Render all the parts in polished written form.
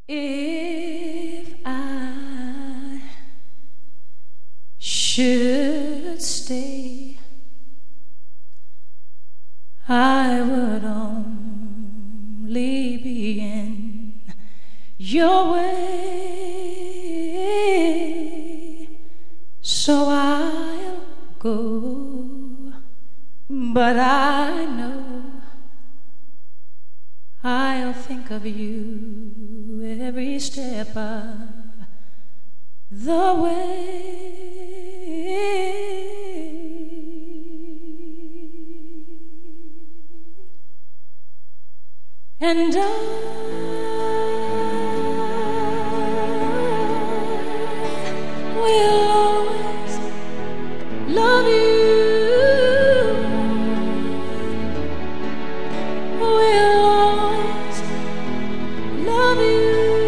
If I should stay, I would only be in your way, so I'll go, but I know I'll think of you every step of the way. And I will always love you. Will always love you.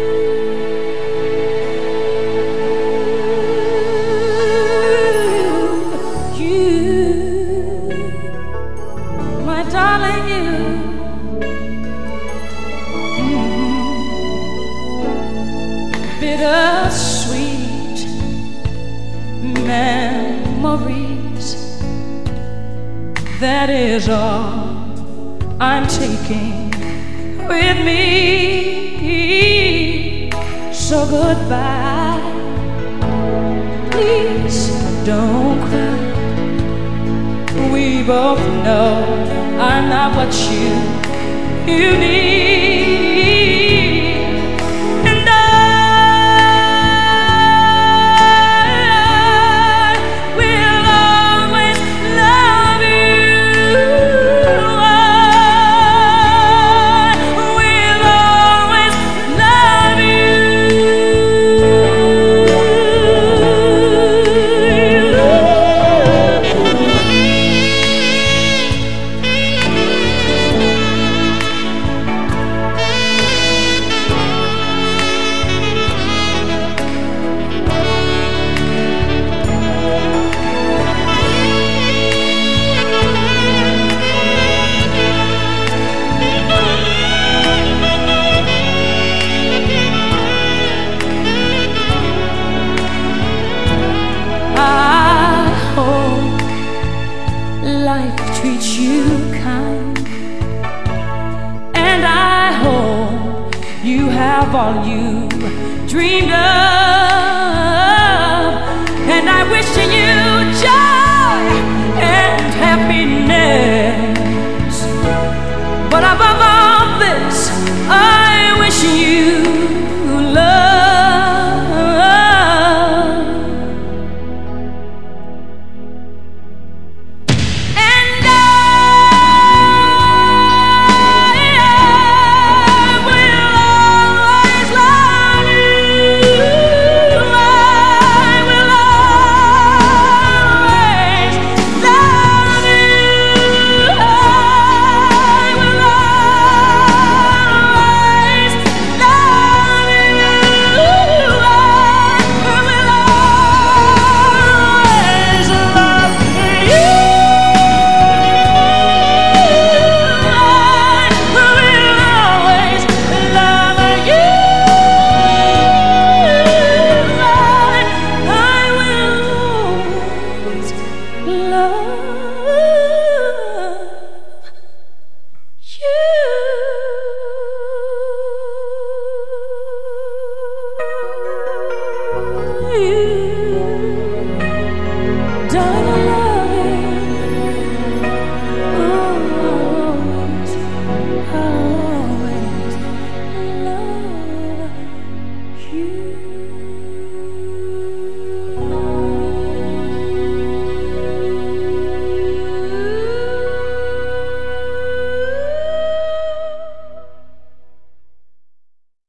My darling, you. Bittersweet memories, that is all I'm taking with me. So goodbye, please don't cry. We both know I'm not what you need. And I will always love you. I will always love you. Life treats you kind, and I hope you have all you dreamed of, and I wish you joy and happiness. But above all this, I wish you love. You